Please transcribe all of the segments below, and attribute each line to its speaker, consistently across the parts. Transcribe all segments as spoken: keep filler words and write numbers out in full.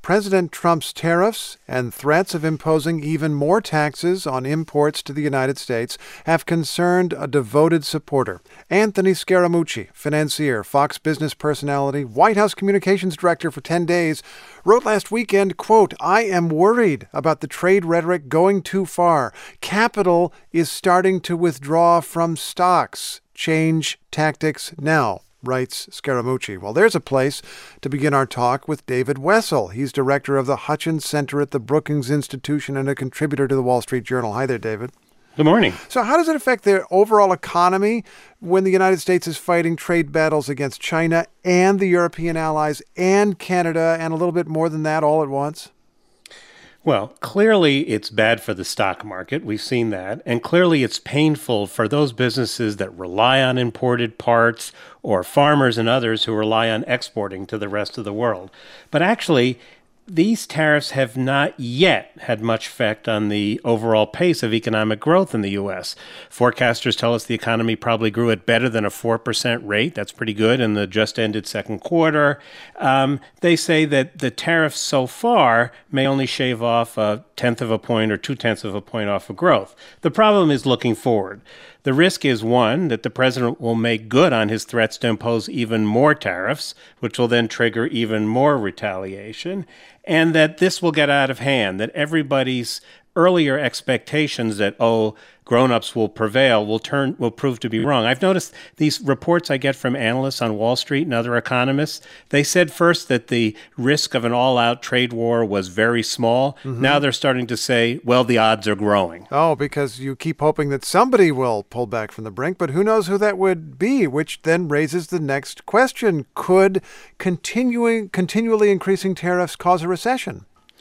Speaker 1: President Trump's tariffs and threats of imposing even more taxes on imports to the United States have concerned a devoted supporter. Anthony Scaramucci, financier, Fox Business personality, White House communications director for ten days, wrote last weekend, quote, "I am worried about the trade rhetoric going too far. Capital is starting to withdraw from stocks. Change tactics now," writes Scaramucci. Well, there's a place to begin our talk with David Wessel. He's director of the Hutchins Center at the Brookings Institution and a contributor to the Wall Street Journal. Hi there, David.
Speaker 2: Good morning.
Speaker 1: So how does it affect the overall economy when the United States is fighting trade battles against China and the European allies and Canada and a little bit more than that all at once?
Speaker 2: Well, clearly it's bad for the stock market. We've seen that. And clearly it's painful for those businesses that rely on imported parts or farmers and others who rely on exporting to the rest of the world. But actually, these tariffs have not yet had much effect on the overall pace of economic growth in the U S. Forecasters tell us the economy probably grew at better than a four percent rate. That's pretty good in the just-ended second quarter. Um, they say that the tariffs so far may only shave off a tenth of a point or two-tenths of a point off of growth. The problem is looking forward. The risk is, one, that the president will make good on his threats to impose even more tariffs, which will then trigger even more retaliation, and that this will get out of hand, that everybody's earlier expectations that, oh, grown-ups will prevail will turn will prove to be wrong. I've noticed these reports I get from analysts on Wall Street and other economists. They said first that the risk of an all-out trade war was very small. Mm-hmm. Now they're starting to say, well, the odds are growing.
Speaker 1: Oh, because you keep hoping that somebody will pull back from the brink, but who knows who that would be, which then raises the next question. Could continuing continually increasing tariffs cause a recession?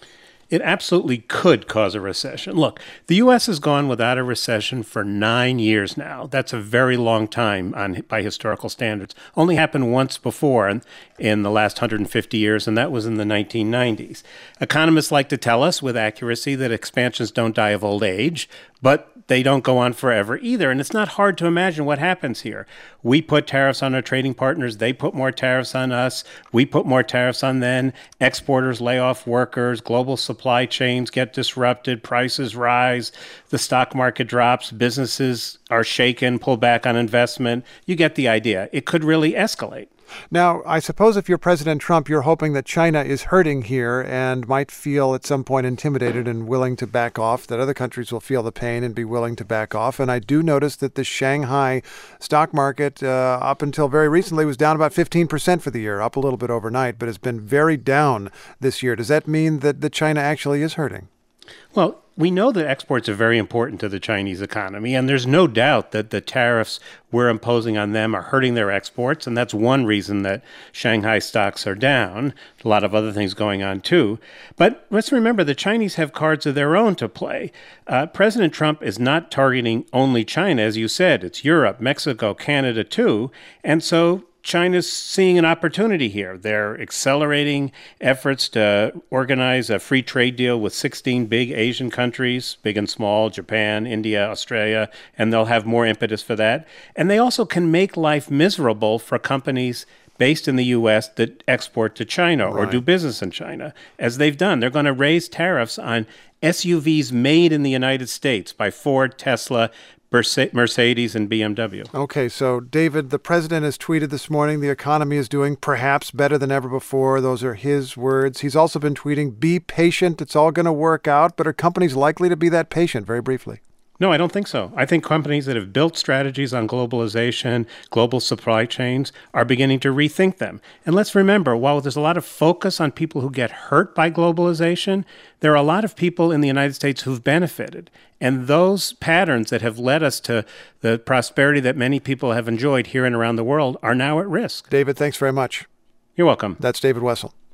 Speaker 2: It absolutely could cause a recession. Look, the U S has gone without a recession for nine years now. That's a very long time on by historical standards. Only happened once before in, in the last one hundred fifty years, and that was in the nineteen nineties. Economists like to tell us with accuracy that expansions don't die of old age, but they don't go on forever either. And it's not hard to imagine what happens here. We put tariffs on our trading partners. They put more tariffs on us. We put more tariffs on them. Exporters lay off workers. Global supply chains get disrupted. Prices rise. The stock market drops. Businesses are shaken, pull back on investment. You get the idea. It could really escalate.
Speaker 1: Now, I suppose if you're President Trump, you're hoping that China is hurting here and might feel at some point intimidated and willing to back off, that other countries will feel the pain and be willing to back off. And I do notice that the Shanghai stock market, uh, up until very recently, was down about fifteen percent for the year, up a little bit overnight, but has been very down this year. Does that mean that, that China actually is hurting?
Speaker 2: Well, we know that exports are very important to the Chinese economy, and there's no doubt that the tariffs we're imposing on them are hurting their exports, and that's one reason that Shanghai stocks are down. A lot of other things going on, too. But let's remember the Chinese have cards of their own to play. Uh, President Trump is not targeting only China, as you said. It's Europe, Mexico, Canada, too. And so China's seeing an opportunity here. They're accelerating efforts to organize a free trade deal with sixteen big Asian countries, big and small, Japan, India, Australia, and they'll have more impetus for that. And they also can make life miserable for companies based in the U S that export to China or
Speaker 1: right.
Speaker 2: do business in China, as they've done. They're going to raise tariffs on S U Vs made in the United States by Ford, Tesla, Mercedes, and B M W.
Speaker 1: Okay, so David, the president has tweeted this morning, the economy is doing perhaps better than ever before. Those are his words. He's also been tweeting, be patient, it's all going to work out. But are companies likely to be that patient? Very briefly.
Speaker 2: No, I don't think so. I think companies that have built strategies on globalization, global supply chains, are beginning to rethink them. And let's remember, while there's a lot of focus on people who get hurt by globalization, there are a lot of people in the United States who've benefited. And those patterns that have led us to the prosperity that many people have enjoyed here and around the world are now at risk.
Speaker 1: David, thanks very much.
Speaker 2: You're welcome.
Speaker 1: That's David Wessel.